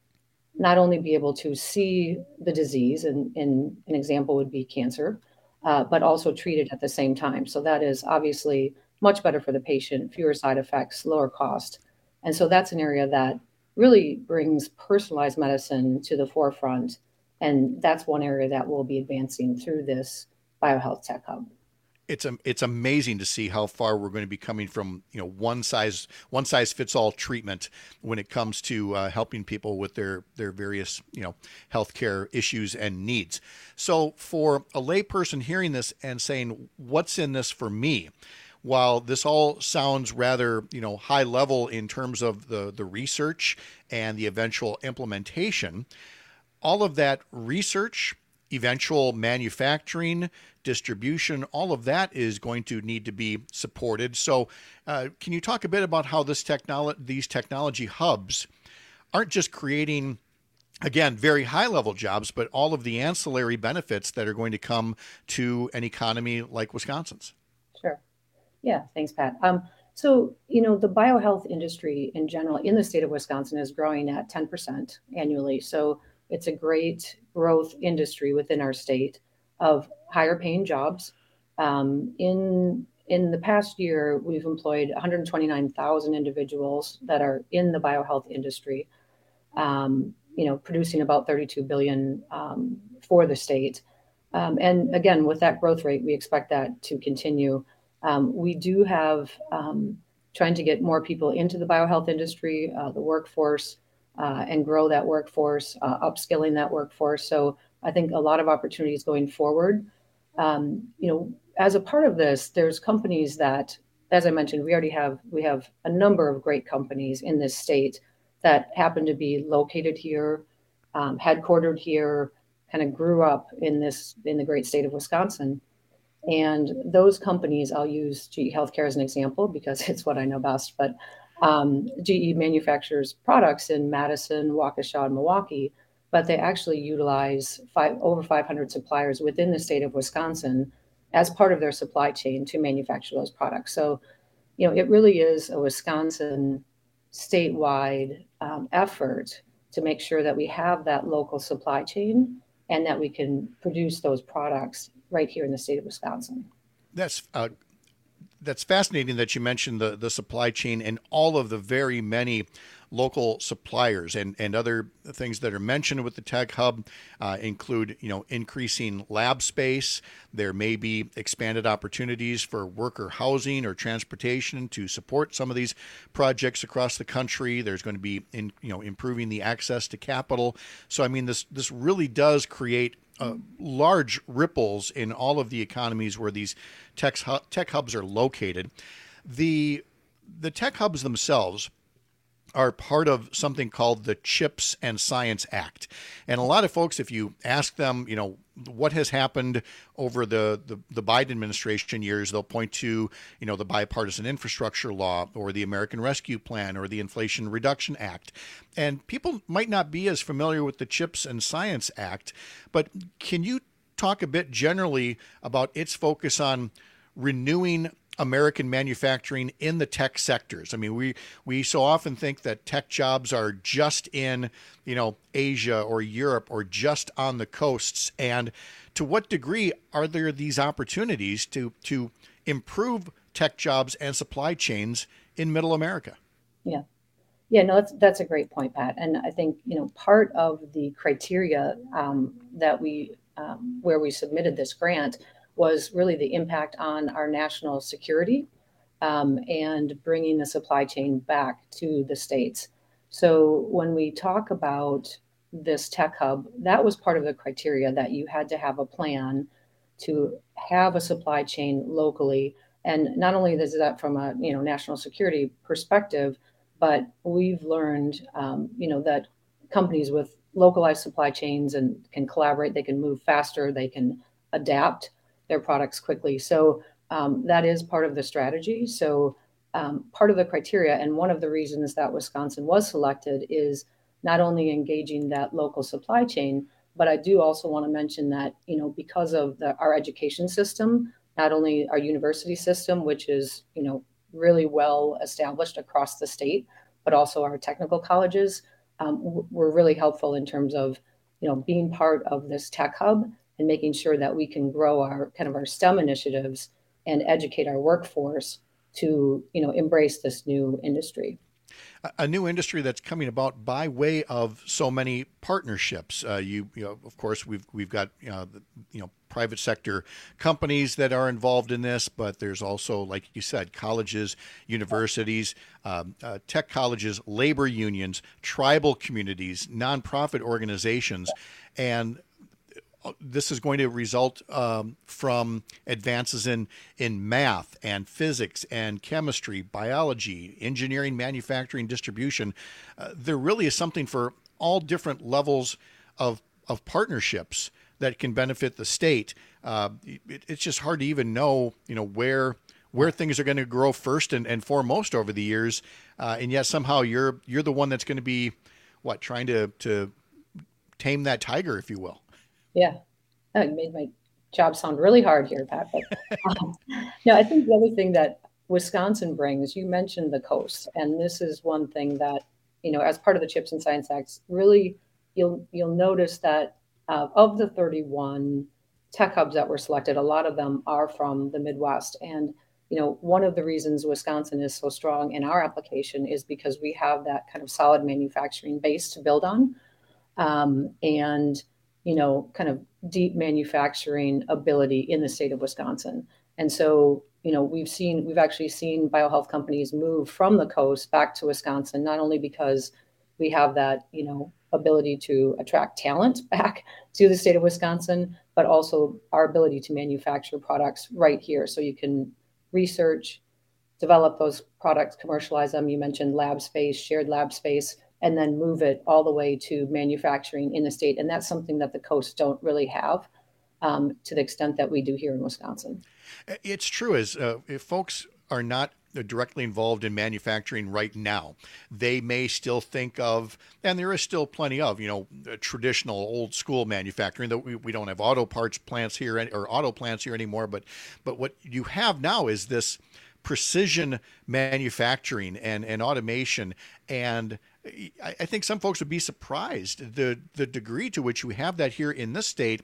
not only be able to see the disease, and, and an example would be cancer, uh, but also treat it at the same time. So that is obviously much better for the patient, fewer side effects, lower cost. And so that's an area that really brings personalized medicine to the forefront. And that's one area that we'll be advancing through this BioHealth Tech Hub. It's a, it's amazing to see how far we're going to be coming from, you know, one size one size fits all treatment when it comes to uh, helping people with their their various, you know, healthcare issues and needs. So for a layperson hearing this and saying, "What's in this for me?" While this all sounds rather, you know, high level in terms of the the research and the eventual implementation, all of that research, eventual manufacturing, distribution, all of that is going to need to be supported. So uh, can you talk a bit about how this technolo- these technology hubs aren't just creating, again, very high level jobs, but all of the ancillary benefits that are going to come to an economy like Wisconsin's? Sure. Yeah, thanks, Pat. Um, so, you know, the biohealth industry in general in the state of Wisconsin is growing at ten percent annually. So it's a great growth industry within our state of higher paying jobs. Um, in in the past year, we've employed one hundred twenty-nine thousand individuals that are in the biohealth industry, um, you know, producing about thirty-two billion dollars um, for the state. Um, and again, with that growth rate, we expect that to continue. Um, we do have um, trying to get more people into the biohealth industry, uh, the workforce, uh, and grow that workforce, uh, upskilling that workforce. So I think a lot of opportunities going forward. Um, you know, as a part of this, there's companies that, as I mentioned, we already have, we have a number of great companies in this state that happen to be located here, um, headquartered here, kind of grew up in this, in the great state of Wisconsin. And those companies, I'll use G E Healthcare as an example because it's what I know best, but um, G E manufactures products in Madison, Waukesha, and Milwaukee, but they actually utilize five, over five hundred suppliers within the state of Wisconsin as part of their supply chain to manufacture those products. So, you know, it really is a Wisconsin statewide um, effort to make sure that we have that local supply chain and that we can produce those products right here in the state of Wisconsin. That's uh, that's fascinating that you mentioned the, the supply chain and all of the very many local suppliers, and, and other things that are mentioned with the Tech Hub uh, include, you know, increasing lab space. There may be expanded opportunities for worker housing or transportation to support some of these projects across the country. There's going to be, in, you know, improving the access to capital. So, I mean, this this really does create Uh, large ripples in all of the economies where these tech, tech hubs are located. The the tech hubs themselves are part of something called the CHIPS and Science Act. And a lot of folks, if you ask them, you know, what has happened over the, the, the Biden administration years, they'll point to, you know, the bipartisan infrastructure law or the American Rescue Plan or the Inflation Reduction Act. And people might not be as familiar with the CHIPS and Science Act, but can you talk a bit generally about its focus on renewing American manufacturing in the tech sectors? I mean, we we so often think that tech jobs are just in, you know, Asia or Europe or just on the coasts. And to what degree are there these opportunities to to improve tech jobs and supply chains in Middle America? Yeah. Yeah, no, that's that's a great point, Pat. And I think, you know, part of the criteria um, that we um, where we submitted this grant was really the impact on our national security um, and bringing the supply chain back to the states. So when we talk about this tech hub, that was part of the criteria, that you had to have a plan to have a supply chain locally. And not only is that from a you know national security perspective, but we've learned um, you know that companies with localized supply chains and can collaborate, they can move faster, they can adapt their products quickly. So um, that is part of the strategy. So um, part of the criteria, and one of the reasons that Wisconsin was selected, is not only engaging that local supply chain, but I do also want to mention that, you know, because of the, our education system, not only our university system, which is, you know, really well established across the state, but also our technical colleges, um, were really helpful in terms of, you know, being part of this tech hub and making sure that we can grow our kind of our STEM initiatives and educate our workforce to, you know, embrace this new industry. A new industry that's coming about by way of so many partnerships. Uh, you, you know, of course, we've we've got you know, the, you know private sector companies that are involved in this, but there's also, like you said, colleges, universities, um, uh, tech colleges, labor unions, tribal communities, nonprofit organizations, and this is going to result um, from advances in, in math and physics and chemistry, biology, engineering, manufacturing, distribution. Uh, there really is something for all different levels of, of partnerships that can benefit the state. Uh, it, it's just hard to even know, you know, where where things are going to grow first and, and foremost over the years. Uh, and yet somehow you're you're the one that's going to be, what, trying to, to tame that tiger, if you will. Yeah, it made my job sound really hard here, Pat. But um, no, I think the other thing that Wisconsin brings, you mentioned the coast, and this is one thing that, you know, as part of the Chips and Science Act, really you'll you'll notice that uh, of the thirty-one tech hubs that were selected, a lot of them are from the Midwest. And, you know, one of the reasons Wisconsin is so strong in our application is because we have that kind of solid manufacturing base to build on. Um, and you know, kind of deep manufacturing ability in the state of Wisconsin. And so, you know, we've seen, we've actually seen biohealth companies move from the coast back to Wisconsin, not only because we have that, you know, ability to attract talent back to the state of Wisconsin, but also our ability to manufacture products right here. So you can research, develop those products, commercialize them. You mentioned lab space, shared lab space, and then move it all the way to manufacturing in the state. And that's something that the coasts don't really have um, to the extent that we do here in Wisconsin. It's true, as uh, if folks are not directly involved in manufacturing right now, they may still think of, and there is still plenty of, you know, traditional old school manufacturing, that we, we don't have auto parts plants here or auto plants here anymore. But, but what you have now is this precision manufacturing and, and automation. And I, I think some folks would be surprised the, the degree to which we have that here in this state,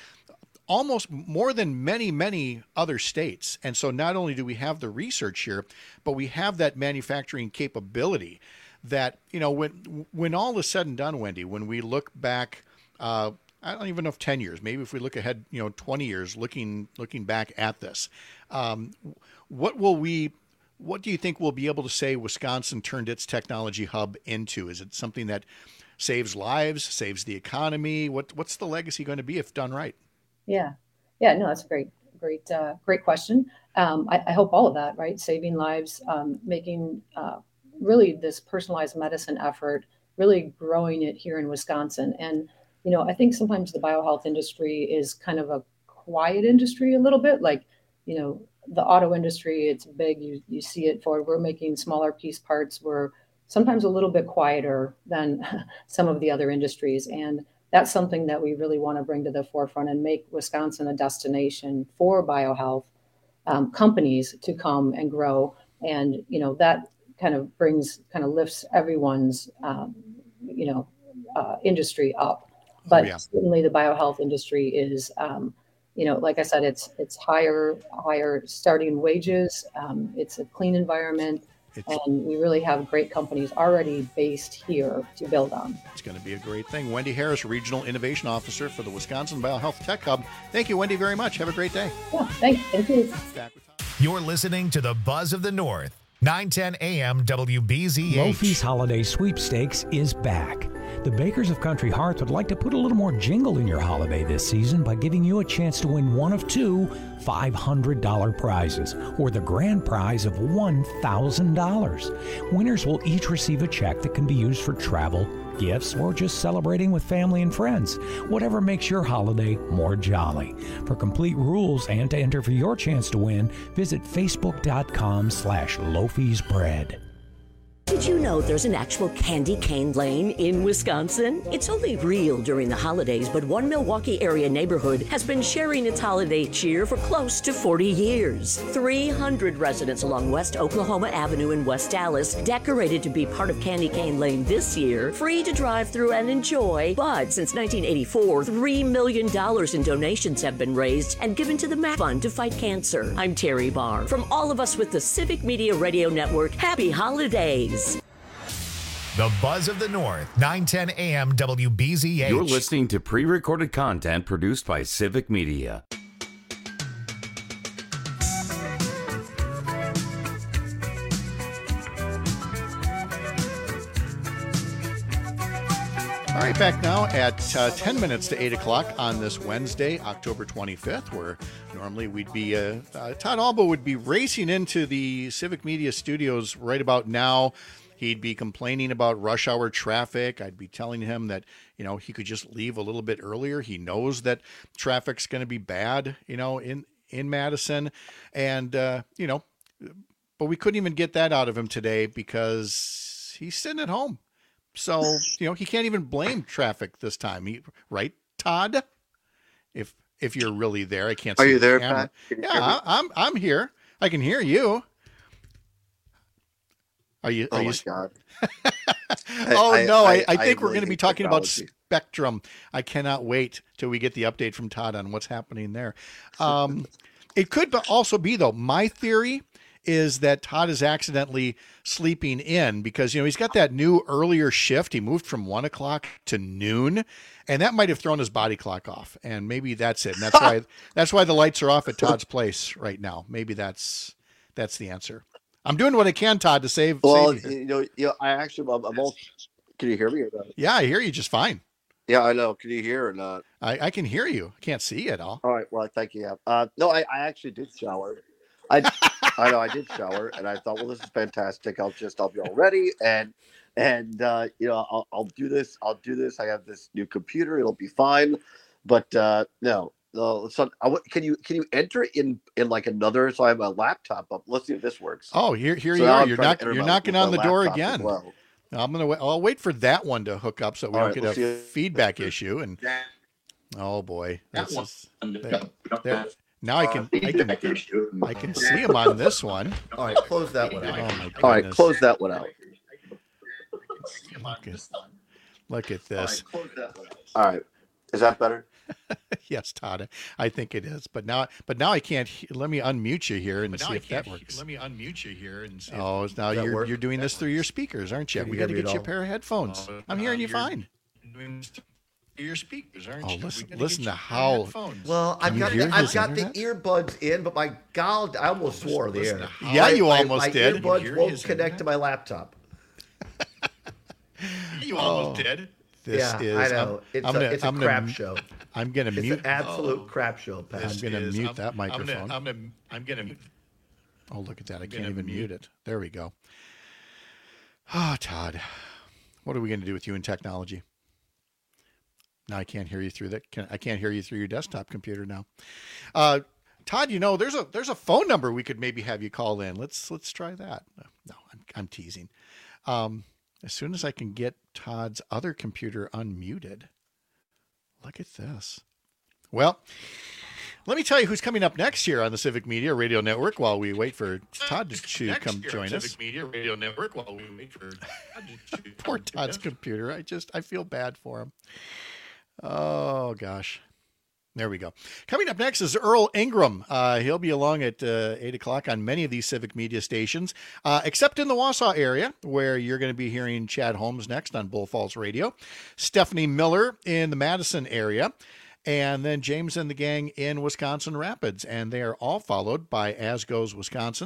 almost more than many, many other states. And so not only do we have the research here, but we have that manufacturing capability that, you know, when, when all is said and done, Wendy, when we look back, uh, I don't even know if ten years, maybe if we look ahead, you know, twenty years, looking, looking back at this, um, what will we, what do you think we'll be able to say Wisconsin turned its technology hub into? Is it something that saves lives, saves the economy? What, what's the legacy going to be if done right? Yeah. Yeah, no, that's a great, great, uh, great question. Um, I, I hope all of that, right? Saving lives, um, making uh, really this personalized medicine effort, really growing it here in Wisconsin. And, you know, I think sometimes the biohealth industry is kind of a quiet industry a little bit, like, you know, the auto industry, it's big, you, you see it for, we're making smaller piece parts. We're sometimes a little bit quieter than some of the other industries. And that's something that we really want to bring to the forefront and make Wisconsin a destination for biohealth um, companies to come and grow. And, you know, that kind of brings, kind of lifts everyone's, um, you know, uh, industry up. But oh, yeah. Certainly the biohealth industry is, um, you know, like I said, it's it's higher, higher starting wages. Um, it's a clean environment. It's, and we really have great companies already based here to build on. It's going to be a great thing. Wendy Harris, Regional Innovation Officer for the Wisconsin Biohealth Tech Hub. Thank you, Wendy, very much. Have a great day. Yeah, thanks. Thank you. You're listening to the Buzz of the North, nine ten A M W B Z H. Lofi's Holiday Sweepstakes is back. The Bakers of Country Hearth would like to put a little more jingle in your holiday this season by giving you a chance to win one of two five hundred dollars prizes, or the grand prize of one thousand dollars. Winners will each receive a check that can be used for travel, gifts, or just celebrating with family and friends. Whatever makes your holiday more jolly. For complete rules and to enter for your chance to win, visit facebook.com slash Loafy's Bread. Did you know there's an actual candy cane lane in Wisconsin? It's only real during the holidays, but one Milwaukee area neighborhood has been sharing its holiday cheer for close to forty years. three hundred residents along West Oklahoma Avenue in West Dallas decorated to be part of Candy Cane Lane this year, free to drive through and enjoy. But since nineteen eighty-four, three million dollars in donations have been raised and given to the MAP Fund to fight cancer. I'm Terry Barr. From all of us with the Civic Media Radio Network, happy holidays. The Buzz of the North, nine ten A M W B Z H. You're listening to pre-recorded content produced by Civic Media. All right, back now at uh, ten minutes to eight o'clock on this Wednesday, October twenty-fifth, where normally we'd be, uh, uh, Todd Alba would be racing into the Civic Media studios right about now. He'd be complaining about rush hour traffic. I'd be telling him that, you know, he could just leave a little bit earlier. He knows that traffic's going to be bad, you know, in, in Madison. And, uh, you know, but we couldn't even get that out of him today because he's sitting at home. So, you know, he can't even blame traffic this time. He, right, Todd? If if you're really there, I can't see. Are you there, the Pat? You yeah, I, I'm I'm here. I can hear you. Are you? Are oh you... my God! oh I, no! I, I, I think I we're really going to be talking technology. about Spectrum. I cannot wait till we get the update from Todd on what's happening there. Um, it could also be though. My theory is that Todd is accidentally sleeping in because, you know, he's got that new earlier shift. He moved from one o'clock to noon, and that might have thrown his body clock off. And maybe that's it. And that's why that's why the lights are off at Todd's place right now. Maybe that's that's the answer. I'm doing what I can, Todd, to save. Well, save you. you know, you know, I actually, I'm, I'm all. Can you hear me or not? Yeah, I hear you just fine. Yeah, I know. Can you hear or not? I, I can hear you. I can't see you at all. All right. Well, thank you. Yeah. Uh, no, I, I actually did shower. I I know I did shower, and I thought, well, this is fantastic. I'll just I'll be all ready, and and uh, you know I'll I'll do this. I'll do this. I have this new computer. It'll be fine. But uh, no, no. So I, can you can you enter in in like another? So I have a laptop up. Let's see if this works. Oh, here here so you are. You're not you're knocking on the door again. Well. I'm gonna wait. I'll wait for that one to hook up so we All don't right, get we'll a feedback issue. And oh boy, this is, there, there, now I can I can I can see him on this one. All right, close that one out. Oh my All right, goodness. close that one out. Look at, look at this. All right, is that better? Yes, Todd, I think it is. But now, but now I can't. he- Let me unmute you here and But see now I if that can't works. Let me unmute you here and see. Oh, if, now Does that you're work? you're doing this through your speakers, aren't you? Can We you got to hear me get at you a all? pair of headphones. Oh, I'm hearing uh, you you're fine. doing this through your speakers, aren't Oh, you? listen, We gotta listen get to you how. headphones. Well, Can I've you got hear the, I've his got internet? the earbuds in, but my God, I almost swore the listen air. to how- Yeah, you My- almost my did. earbuds Hear won't his connect to my laptop. You almost did. This yeah, is. I know. I'm, it's I'm a, gonna, it's a I'm crap gonna, show. I'm gonna It's mute. an absolute Oh. crap show, Pat. I'm gonna is- mute I'm- that I'm microphone. gonna, I'm gonna, I'm gonna. Oh, look at that! I I'm can't gonna even mute. mute. it. There we go. Ah, oh, Todd, what are we going to do with you in technology? Now I can't hear you through that. Can, I can't hear you through your desktop computer now. Uh, Todd, you know there's a there's a phone number we could maybe have you call in. Let's let's try that. No, I'm I'm teasing. Um, as soon as I can get Todd's other computer unmuted. Look at this. Well, let me tell you who's coming up next here on the Civic Media Radio Network while we wait for Todd to, to Next come year on join us. Civic Media Radio Network while we wait for. Poor Todd's computer. I just, I feel bad for him. Oh, gosh. There we go. Coming up next is Earl Ingram. Uh, he'll be along at uh, eight o'clock on many of these Civic Media stations, uh, except in the Wausau area, where you're going to be hearing Chad Holmes next on Bull Falls Radio, Stephanie Miller in the Madison area, and then James and the gang in Wisconsin Rapids. And they are all followed by As Goes Wisconsin.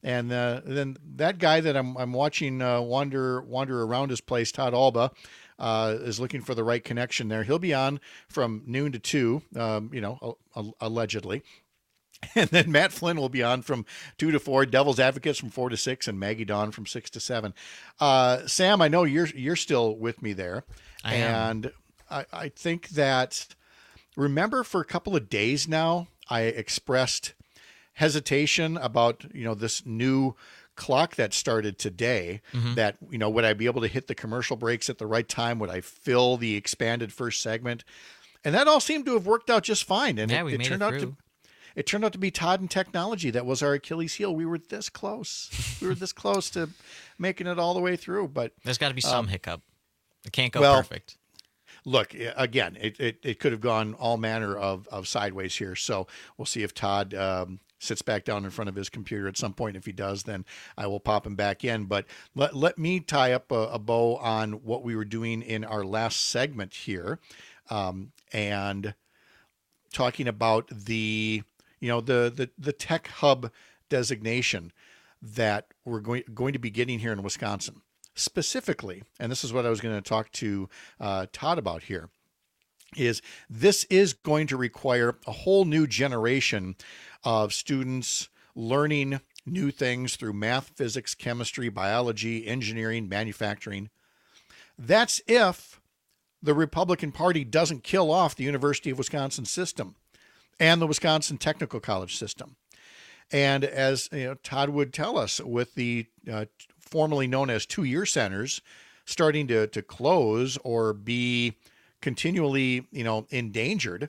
And uh, then that guy that I'm I'm watching uh, wander wander around his place, Todd Alba, uh, is looking for the right connection there. He'll be on from noon to two, um, you know, allegedly. And then Matt Flynn will be on from two to four, Devil's Advocates from four to six, and Maggie Dawn from six to seven. Uh, Sam, I know you're you're still with me there. I am. And I, I think that, remember for a couple of days now, I expressed hesitation about, you know, this new clock that started today, Mm-hmm. that, you know, would I be able to hit the commercial breaks at the right time? Would I fill the expanded first segment? And that all seemed to have worked out just fine. And Yeah, it, we it made turned it out to through. It turned out to be Todd and technology that was our Achilles heel. We were this close. We were this close to making it all the way through. But There's got to be some um, hiccup. It can't go well, perfect. Look, again, it, it, it could have gone all manner of, of sideways here. So we'll see if Todd um, sits back down in front of his computer at some point. If he does, then I will pop him back in. But let, let me tie up a, a bow on what we were doing in our last segment here, um, and talking about the, you know, the, the, the tech hub designation that we're going, going to be getting here in Wisconsin. Specifically, and this is what I was going to talk to uh, Todd about here, is this is going to require a whole new generation of students learning new things through math, physics, chemistry, biology, engineering, manufacturing. That's if the Republican Party doesn't kill off the University of Wisconsin system and the Wisconsin Technical College system. And as you know, Todd would tell us, with the uh, formerly known as two-year centers starting to, to close or be continually, you know, endangered,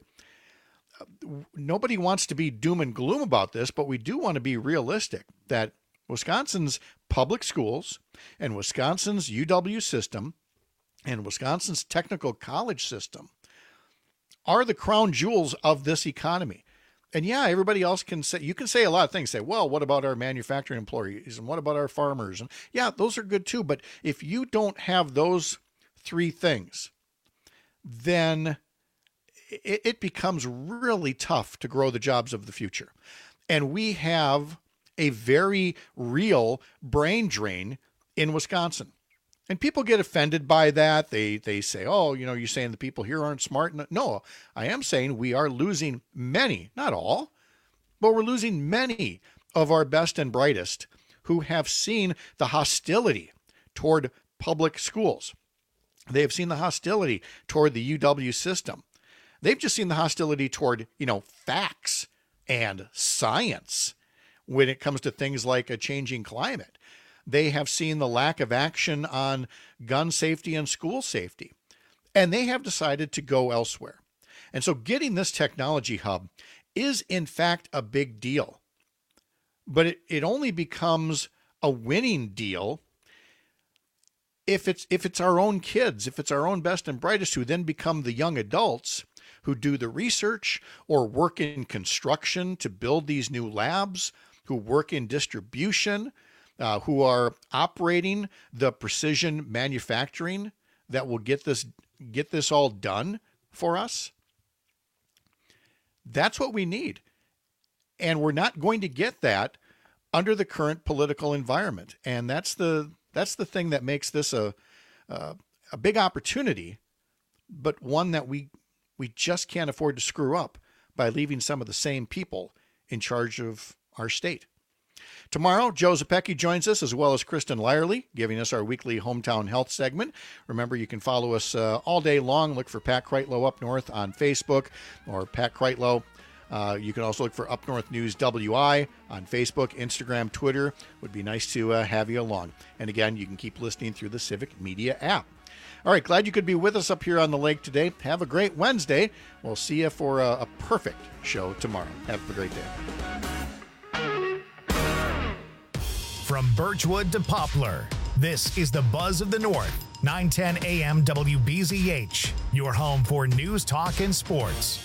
nobody wants to be doom and gloom about this, but we do want to be realistic that Wisconsin's public schools and Wisconsin's U W system and Wisconsin's technical college system are the crown jewels of this economy. And yeah, everybody else can say, you can say a lot of things, say, well, what about our manufacturing employees? And what about our farmers? And yeah, those are good too. But if you don't have those three things, then it, it becomes really tough to grow the jobs of the future. And we have a very real brain drain in Wisconsin. And people get offended by that. They they say, oh, you know, you're saying the people here aren't smart. No, I am saying we are losing many, not all, but we're losing many of our best and brightest who have seen the hostility toward public schools. They have seen the hostility toward the U W system. They've just seen the hostility toward, you know, facts and science when it comes to things like a changing climate. They have seen the lack of action on gun safety and school safety, and they have decided to go elsewhere. And so getting this technology hub is, in fact, a big deal. But it, it only becomes a winning deal if it's if it's our own kids, if it's our own best and brightest who then become the young adults who do the research or work in construction to build these new labs, who work in distribution, Uh, who are operating the precision manufacturing that will get this get this all done for us. That's what we need. And we're not going to get that under the current political environment. And that's the that's the thing that makes this a uh, a big opportunity, but one that we we just can't afford to screw up by leaving some of the same people in charge of our state. Tomorrow, Joe Zepecki joins us, as well as Kristen Lyerly, giving us our weekly Hometown Health segment. Remember, you can follow us uh, all day long. Look for Pat Kreitlow Up North on Facebook, or Pat Kreitlow. Uh, you can also look for Up North News W I on Facebook, Instagram, Twitter. Would be nice to uh, have you along. And again, you can keep listening through the Civic Media app. All right, glad you could be with us up here on the lake today. Have a great Wednesday. We'll see you for a, a perfect show tomorrow. Have a great day. From Birchwood to Poplar, this is the Buzz of the North, nine ten A M W B Z H, your home for news, talk, and sports.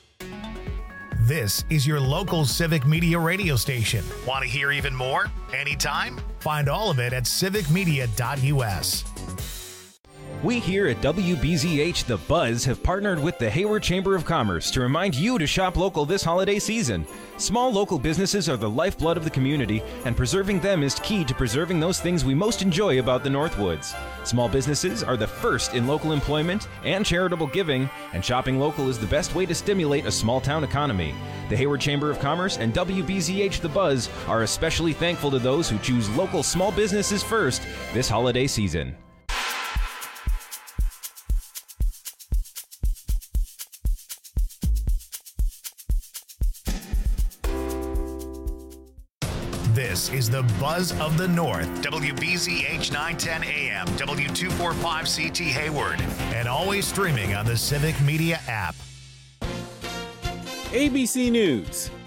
This is your local Civic Media radio station. Want to hear even more? Anytime? Find all of it at civic media dot U S. We here at W B Z H The Buzz have partnered with the Hayward Chamber of Commerce to remind you to shop local this holiday season. Small local businesses are the lifeblood of the community, and preserving them is key to preserving those things we most enjoy about the Northwoods. Small businesses are the first in local employment and charitable giving, and shopping local is the best way to stimulate a small town economy. The Hayward Chamber of Commerce and W B Z H The Buzz are especially thankful to those who choose local small businesses first this holiday season. This is the Buzz of the North, W B Z H nine ten A M, W two forty-five C T Hayward, and always streaming on the Civic Media app. A B C News.